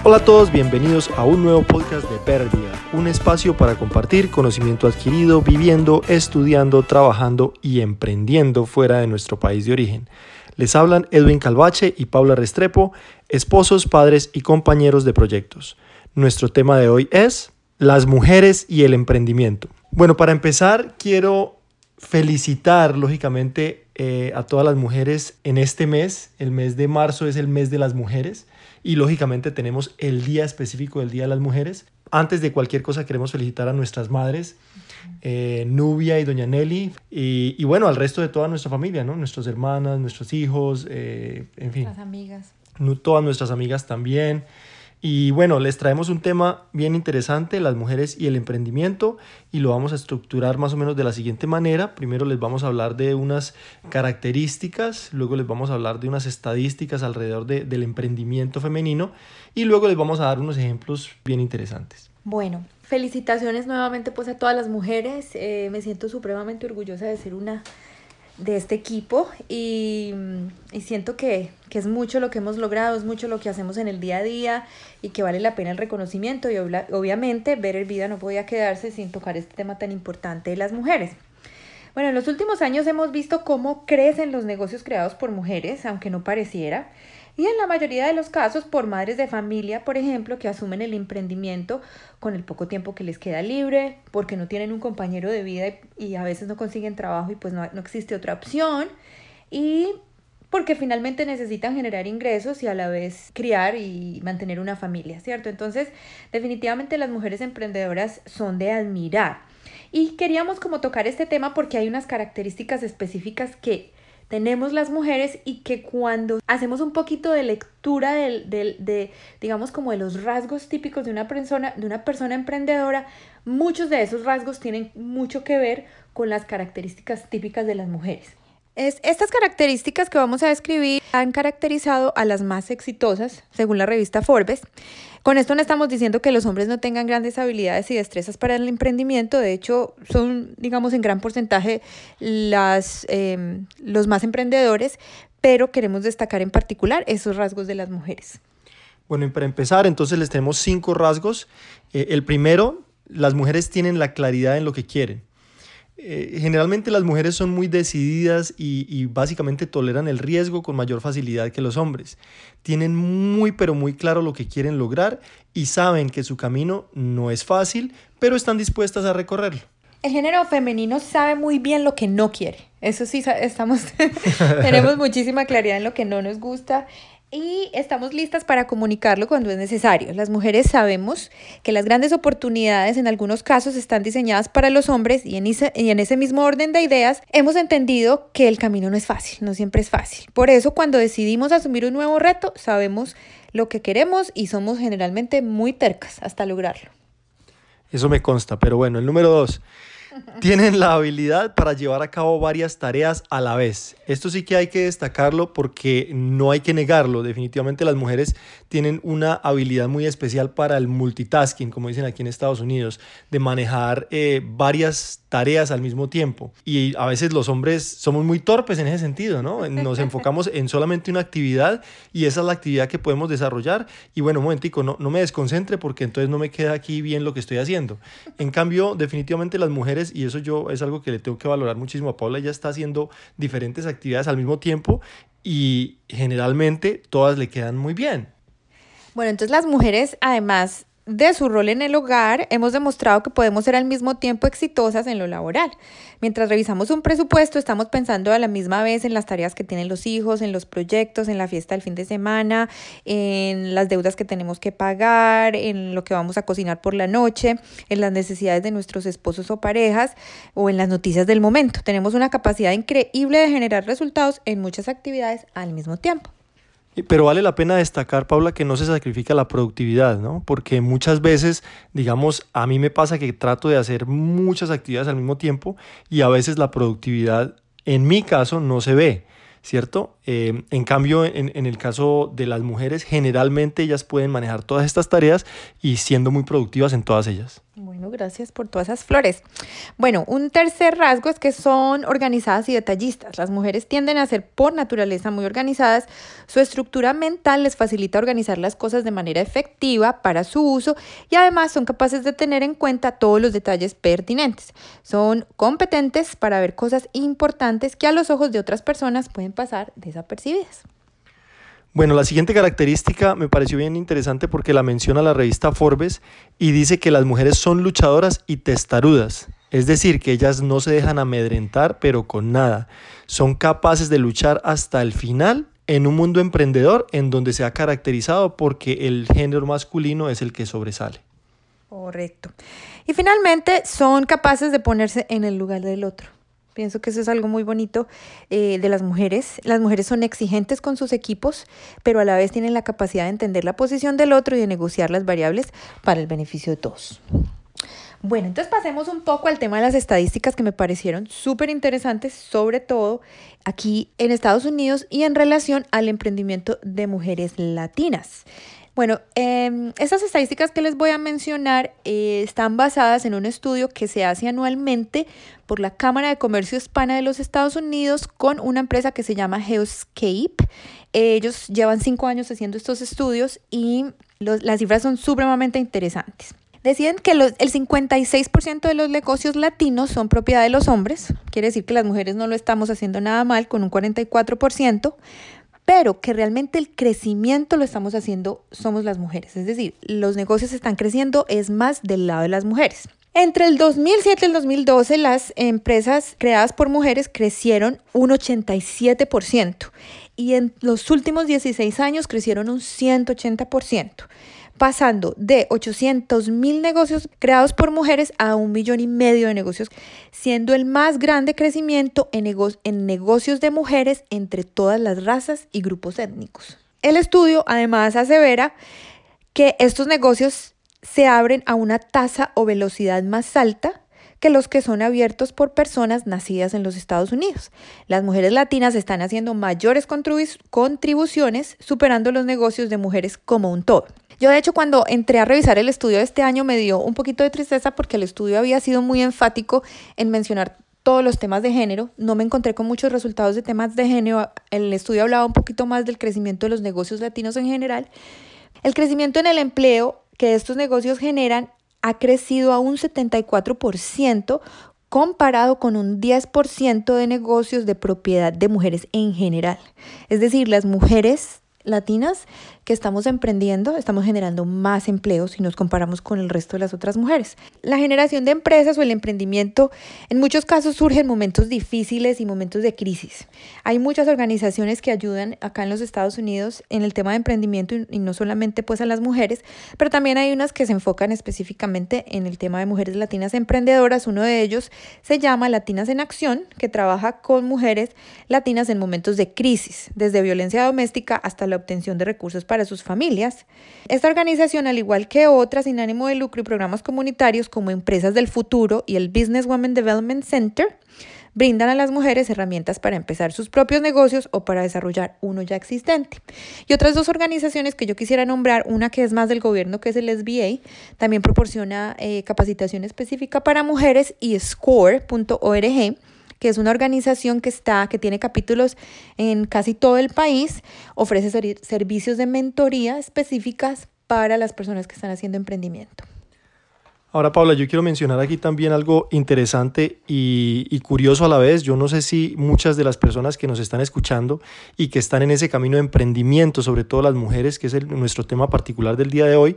Hola a todos, bienvenidos a un nuevo podcast de Better Vida, un espacio para compartir conocimiento adquirido viviendo, estudiando, trabajando y emprendiendo fuera de nuestro país de origen. Les hablan Edwin Calvache y Paula Restrepo, esposos, padres y compañeros de proyectos. Nuestro tema de hoy es las mujeres y el emprendimiento. Bueno, para empezar quiero felicitar lógicamente a todas las mujeres en este mes. El mes de marzo es el mes de las mujeres y lógicamente tenemos el día específico del Día de las Mujeres. Antes de cualquier cosa queremos felicitar a nuestras madres, Nubia y Doña Nelly, y bueno, al resto de toda nuestra familia, ¿no? Nuestras hermanas, nuestros hijos, en fin. Las amigas. Todas nuestras amigas también. Y bueno, les traemos un tema bien interesante, las mujeres y el emprendimiento, y lo vamos a estructurar más o menos de la siguiente manera. Primero les vamos a hablar de unas características, luego les vamos a hablar de unas estadísticas alrededor del emprendimiento femenino y luego les vamos a dar unos ejemplos bien interesantes. Bueno, felicitaciones nuevamente pues a todas las mujeres. Me siento supremamente orgullosa de ser una de este equipo y siento que es mucho lo que hemos logrado, es mucho lo que hacemos en el día a día y que vale la pena el reconocimiento, y obviamente Better Vida no podía quedarse sin tocar este tema tan importante de las mujeres. Bueno, en los últimos años hemos visto cómo crecen los negocios creados por mujeres, aunque no pareciera, y en la mayoría de los casos por madres de familia, por ejemplo, que asumen el emprendimiento con el poco tiempo que les queda libre, porque no tienen un compañero de vida y a veces no consiguen trabajo y pues no existe otra opción, y porque finalmente necesitan generar ingresos y a la vez criar y mantener una familia, ¿cierto? Entonces, definitivamente las mujeres emprendedoras son de admirar. Y queríamos como tocar este tema porque hay unas características específicas que tenemos las mujeres y que cuando hacemos un poquito de lectura digamos como de los rasgos típicos de una persona emprendedora, muchos de esos rasgos tienen mucho que ver con las características típicas de las mujeres. Estas características que vamos a describir han caracterizado a las más exitosas, según la revista Forbes. Con esto no estamos diciendo que los hombres no tengan grandes habilidades y destrezas para el emprendimiento. De hecho, son, digamos, en gran porcentaje los más emprendedores, pero queremos destacar en particular esos rasgos de las mujeres. Bueno, y para empezar, entonces les tenemos 5 rasgos. El primero, las mujeres tienen la claridad en lo que quieren. Generalmente las mujeres son muy decididas y básicamente toleran el riesgo con mayor facilidad que los hombres. Tienen muy pero muy claro lo que quieren lograr y saben que su camino no es fácil, pero están dispuestas a recorrerlo. El género femenino sabe muy bien lo que no quiere. Eso sí, tenemos muchísima claridad en lo que no nos gusta. Y estamos listas para comunicarlo cuando es necesario. Las mujeres sabemos que las grandes oportunidades en algunos casos están diseñadas para los hombres y en ese mismo orden de ideas hemos entendido que el camino no es fácil, no siempre es fácil. Por eso cuando decidimos asumir un nuevo reto, sabemos lo que queremos y somos generalmente muy tercas hasta lograrlo. Eso me consta, pero bueno, el número 2. Tienen la habilidad para llevar a cabo varias tareas a la vez. Esto sí que hay que destacarlo porque no hay que negarlo. Definitivamente las mujeres tienen una habilidad muy especial para el multitasking, como dicen aquí en Estados Unidos, de manejar varias tareas al mismo tiempo. Y a veces los hombres somos muy torpes en ese sentido, ¿no? Nos enfocamos en solamente una actividad y esa es la actividad que podemos desarrollar. Y bueno, un momentico, no me desconcentre porque entonces no me queda aquí bien lo que estoy haciendo. En cambio, definitivamente las mujeres, y eso yo es algo que le tengo que valorar muchísimo a Paula, ella está haciendo diferentes actividades al mismo tiempo y generalmente todas le quedan muy bien. Bueno, entonces las mujeres, además de su rol en el hogar, hemos demostrado que podemos ser al mismo tiempo exitosas en lo laboral. Mientras revisamos un presupuesto, estamos pensando a la misma vez en las tareas que tienen los hijos, en los proyectos, en la fiesta del fin de semana, en las deudas que tenemos que pagar, en lo que vamos a cocinar por la noche, en las necesidades de nuestros esposos o parejas o en las noticias del momento. Tenemos una capacidad increíble de generar resultados en muchas actividades al mismo tiempo. Pero vale la pena destacar, Paula, que no se sacrifica la productividad, ¿no? Porque muchas veces, digamos, a mí me pasa que trato de hacer muchas actividades al mismo tiempo y a veces la productividad, en mi caso, no se ve, ¿cierto? En cambio, en el caso de las mujeres, generalmente ellas pueden manejar todas estas tareas y siendo muy productivas en todas ellas. Bueno, gracias por todas esas flores. Bueno, un tercer rasgo es que son organizadas y detallistas. Las mujeres tienden a ser por naturaleza muy organizadas. Su estructura mental les facilita organizar las cosas de manera efectiva para su uso y además son capaces de tener en cuenta todos los detalles pertinentes. Son competentes para ver cosas importantes que a los ojos de otras personas pueden pasar desapercibidas. Bueno, la siguiente característica me pareció bien interesante porque la menciona la revista Forbes y dice que las mujeres son luchadoras y testarudas. Es decir, que ellas no se dejan amedrentar, pero con nada. Son capaces de luchar hasta el final en un mundo emprendedor en donde se ha caracterizado porque el género masculino es el que sobresale. Correcto. Y finalmente son capaces de ponerse en el lugar del otro. Pienso que eso es algo muy bonito de las mujeres. Las mujeres son exigentes con sus equipos, pero a la vez tienen la capacidad de entender la posición del otro y de negociar las variables para el beneficio de todos. Bueno, entonces pasemos un poco al tema de las estadísticas que me parecieron súper interesantes, sobre todo aquí en Estados Unidos y en relación al emprendimiento de mujeres latinas. Bueno, estas estadísticas que les voy a mencionar están basadas en un estudio que se hace anualmente por la Cámara de Comercio Hispana de los Estados Unidos con una empresa que se llama Geoscape. Ellos llevan 5 años haciendo estos estudios y las cifras son supremamente interesantes. Deciden que el 56% de los negocios latinos son propiedad de los hombres, quiere decir que las mujeres no lo estamos haciendo nada mal con un 44%, pero que realmente el crecimiento lo estamos haciendo somos las mujeres. Es decir, los negocios están creciendo es más del lado de las mujeres. Entre el 2007 y el 2012, las empresas creadas por mujeres crecieron un 87% y en los últimos 16 años crecieron un 180%. Pasando de 800,000 negocios creados por mujeres a 1,5 millones de negocios, siendo el más grande crecimiento en negocios de mujeres entre todas las razas y grupos étnicos. El estudio además asevera que estos negocios se abren a una tasa o velocidad más alta que los que son abiertos por personas nacidas en los Estados Unidos. Las mujeres latinas están haciendo mayores contribuciones, superando los negocios de mujeres como un todo. Yo, de hecho, cuando entré a revisar el estudio de este año me dio un poquito de tristeza porque el estudio había sido muy enfático en mencionar todos los temas de género. No me encontré con muchos resultados de temas de género. El estudio hablaba un poquito más del crecimiento de los negocios latinos en general. El crecimiento en el empleo que estos negocios generan ha crecido a un 74% comparado con un 10% de negocios de propiedad de mujeres en general. Es decir, las mujeres latinas que estamos emprendiendo, estamos generando más empleos si nos comparamos con el resto de las otras mujeres. La generación de empresas o el emprendimiento en muchos casos surge en momentos difíciles y momentos de crisis. Hay muchas organizaciones que ayudan acá en los Estados Unidos en el tema de emprendimiento y no solamente pues a las mujeres, pero también hay unas que se enfocan específicamente en el tema de mujeres latinas emprendedoras. Uno de ellos se llama Latinas en Acción, que trabaja con mujeres latinas en momentos de crisis, desde violencia doméstica hasta la obtención de recursos para sus familias. Esta organización, al igual que otras sin ánimo de lucro y programas comunitarios como Empresas del Futuro y el Business Women Development Center, brindan a las mujeres herramientas para empezar sus propios negocios o para desarrollar uno ya existente. Y otras dos organizaciones que yo quisiera nombrar, una que es más del gobierno, que es el SBA, también proporciona capacitación específica para mujeres, y SCORE.org, que es una organización que tiene capítulos en casi todo el país, ofrece servicios de mentoría específicas para las personas que están haciendo emprendimiento. Ahora, Paula, yo quiero mencionar aquí también algo interesante y curioso a la vez. Yo no sé si muchas de las personas que nos están escuchando y que están en ese camino de emprendimiento, sobre todo las mujeres, que es nuestro tema particular del día de hoy,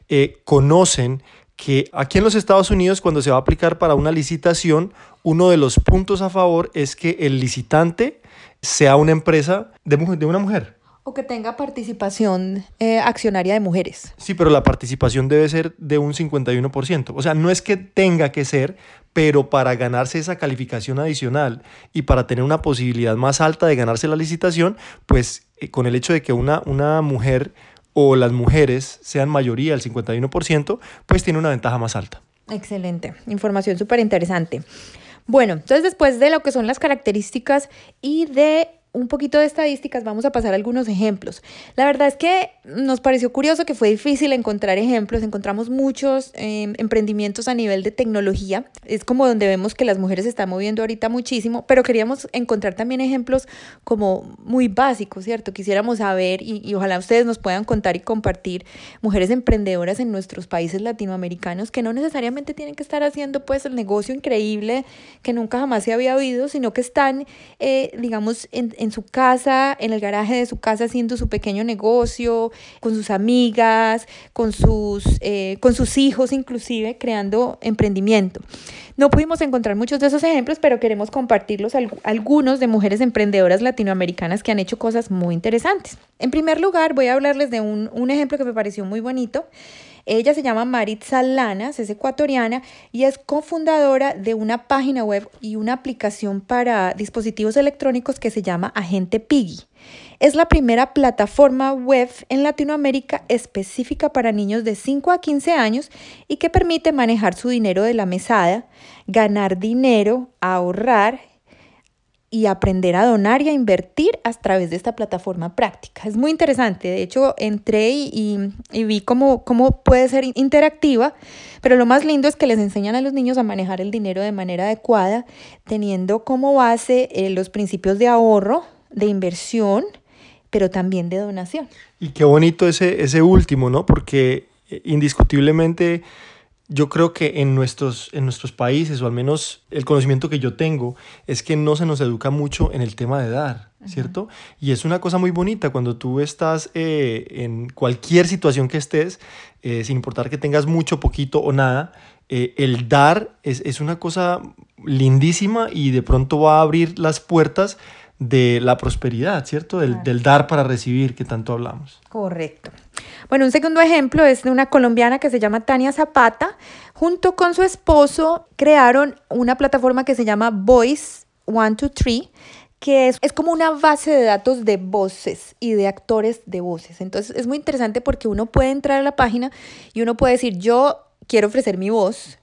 conocen que aquí en los Estados Unidos, cuando se va a aplicar para una licitación, uno de los puntos a favor es que el licitante sea una empresa de una mujer. O que tenga participación accionaria de mujeres. Sí, pero la participación debe ser de un 51%. O sea, no es que tenga que ser, pero para ganarse esa calificación adicional y para tener una posibilidad más alta de ganarse la licitación, pues con el hecho de que una mujer o las mujeres sean mayoría, el 51%, pues tiene una ventaja más alta. Excelente, información súper interesante. Bueno, entonces después de lo que son las características y de un poquito de estadísticas, vamos a pasar algunos ejemplos. La verdad es que nos pareció curioso que fue difícil encontrar ejemplos. Encontramos muchos emprendimientos a nivel de tecnología. Es como donde vemos que las mujeres se están moviendo ahorita muchísimo, pero queríamos encontrar también ejemplos como muy básicos, ¿cierto? Quisiéramos saber y ojalá ustedes nos puedan contar y compartir mujeres emprendedoras en nuestros países latinoamericanos que no necesariamente tienen que estar haciendo pues el negocio increíble que nunca jamás se había oído, sino que están, digamos, en su casa, en el garaje de su casa haciendo su pequeño negocio, con sus amigas, con sus hijos inclusive, creando emprendimiento. No pudimos encontrar muchos de esos ejemplos, pero queremos compartirlos algunos de mujeres emprendedoras latinoamericanas que han hecho cosas muy interesantes. En primer lugar, voy a hablarles de un ejemplo que me pareció muy bonito. Ella se llama Maritza Lanas, es ecuatoriana y es cofundadora de una página web y una aplicación para dispositivos electrónicos que se llama Agente Piggy. Es la primera plataforma web en Latinoamérica específica para niños de 5 a 15 años y que permite manejar su dinero de la mesada, ganar dinero, ahorrar y aprender a donar y a invertir a través de esta plataforma práctica. Es muy interesante. De hecho, entré y vi cómo puede ser interactiva, pero lo más lindo es que les enseñan a los niños a manejar el dinero de manera adecuada, teniendo como base los principios de ahorro, de inversión, pero también de donación. Y qué bonito ese último, ¿no? Porque indiscutiblemente yo creo que en nuestros países, o al menos el conocimiento que yo tengo, es que no se nos educa mucho en el tema de dar, ¿cierto? Y es una cosa muy bonita cuando tú estás en cualquier situación que estés, sin importar que tengas mucho, poquito o nada, el dar es una cosa lindísima y de pronto va a abrir las puertas de la prosperidad, ¿cierto? Del dar para recibir que tanto hablamos. Correcto. Bueno, un segundo ejemplo es de una colombiana que se llama Tania Zapata. Junto con su esposo crearon una plataforma que se llama Voice 123, que es como una base de datos de voces y de actores de voces. Entonces es muy interesante porque uno puede entrar a la página y uno puede decir, yo quiero ofrecer mi voz,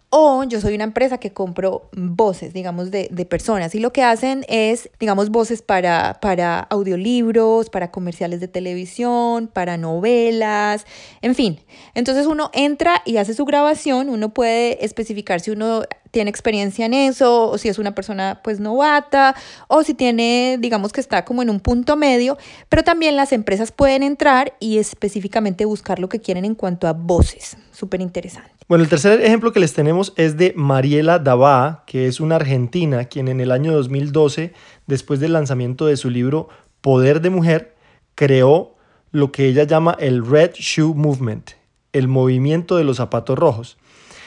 o yo soy una empresa que compro voces, digamos, de personas. Y lo que hacen es, digamos, voces para audiolibros, para comerciales de televisión, para novelas, en fin. Entonces uno entra y hace su grabación, uno puede especificar si uno tiene experiencia en eso, o si es una persona pues novata, o si tiene, digamos que está como en un punto medio, pero también las empresas pueden entrar y específicamente buscar lo que quieren en cuanto a voces. Súper interesante. Bueno, el tercer ejemplo que les tenemos es de Mariela Dabá, que es una argentina, quien en el año 2012, después del lanzamiento de su libro Poder de Mujer, creó lo que ella llama el Red Shoe Movement, el movimiento de los zapatos rojos.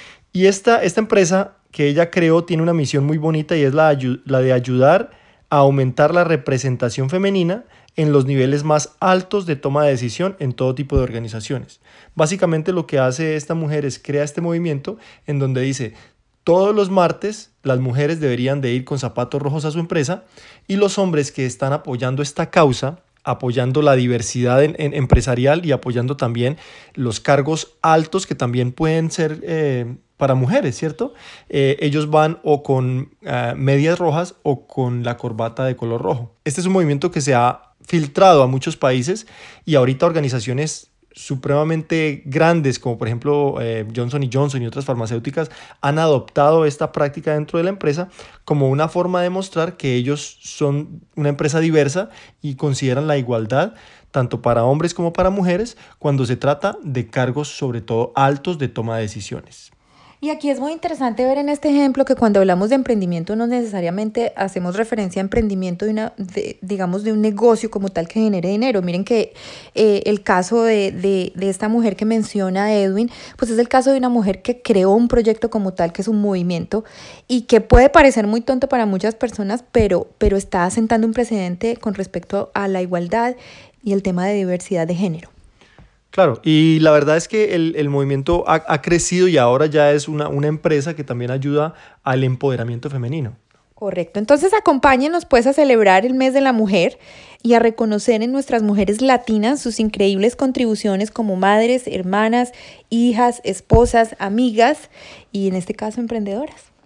Y esta empresa que ella creó tiene una misión muy bonita y es la de ayudar a aumentar la representación femenina en los niveles más altos de toma de decisión en todo tipo de organizaciones. Básicamente lo que hace esta mujer es crear este movimiento en donde dice, todos los martes las mujeres deberían de ir con zapatos rojos a su empresa y los hombres que están apoyando esta causa, apoyando la diversidad empresarial y apoyando también los cargos altos que también pueden ser para mujeres, ¿cierto? Ellos van o con medias rojas o con la corbata de color rojo. Este es un movimiento que se ha filtrado a muchos países y ahorita organizaciones supremamente grandes como por ejemplo Johnson & Johnson y otras farmacéuticas han adoptado esta práctica dentro de la empresa como una forma de mostrar que ellos son una empresa diversa y consideran la igualdad tanto para hombres como para mujeres cuando se trata de cargos sobre todo altos de toma de decisiones. Y aquí es muy interesante ver en este ejemplo que cuando hablamos de emprendimiento no necesariamente hacemos referencia a emprendimiento digamos de un negocio como tal que genere dinero. Miren que el caso de esta mujer que menciona Edwin, pues es el caso de una mujer que creó un proyecto como tal que es un movimiento y que puede parecer muy tonto para muchas personas, pero está sentando un precedente con respecto a la igualdad y el tema de diversidad de género. Claro, y la verdad es que el movimiento ha crecido y ahora ya es una empresa que también ayuda al empoderamiento femenino. Correcto, entonces acompáñenos pues a celebrar el mes de la mujer y a reconocer en nuestras mujeres latinas sus increíbles contribuciones como madres, hermanas, hijas, esposas, amigas y en este caso emprendedoras.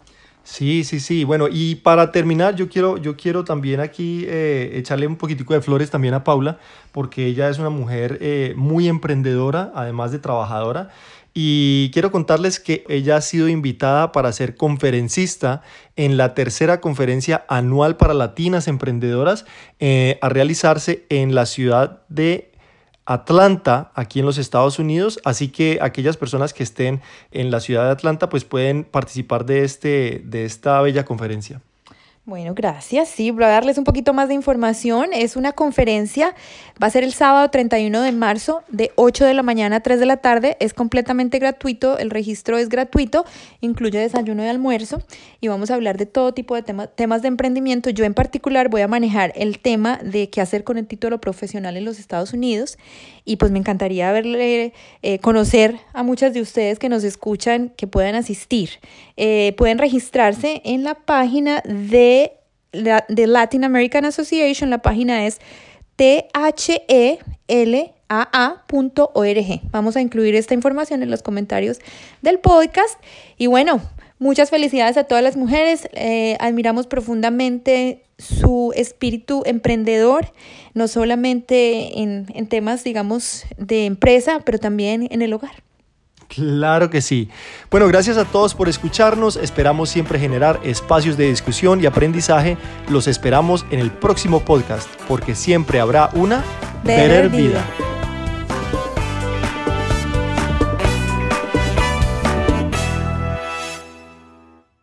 Sí. Bueno, y para terminar, yo quiero también aquí echarle un poquitico de flores también a Paula, porque ella es una mujer muy emprendedora, además de trabajadora. Y quiero contarles que ella ha sido invitada para ser conferencista en la tercera conferencia anual para latinas emprendedoras a realizarse en la ciudad de Atlanta, aquí en los Estados Unidos, así que aquellas personas que estén en la ciudad de Atlanta pues pueden participar de esta bella conferencia. Bueno, gracias. Sí, voy a darles un poquito más de información. Es una conferencia, va a ser el sábado 31 de marzo de 8 de la mañana a 3 de la tarde. Es completamente gratuito, el registro es gratuito, incluye desayuno y almuerzo y vamos a hablar de todo tipo de temas de emprendimiento. Yo en particular voy a manejar el tema de qué hacer con el título profesional en los Estados Unidos y pues me encantaría conocer a muchas de ustedes que nos escuchan que puedan asistir. Pueden registrarse en la página de Latin American Association. La página es thelaa.org. Vamos a incluir esta información en los comentarios del podcast. Y bueno, muchas felicidades a todas las mujeres. Admiramos profundamente su espíritu emprendedor, no solamente en temas, digamos, de empresa, pero también en el hogar. Claro que sí. Bueno, gracias a todos por escucharnos. Esperamos siempre generar espacios de discusión y aprendizaje. Los esperamos en el próximo podcast, porque siempre habrá una Better Vida.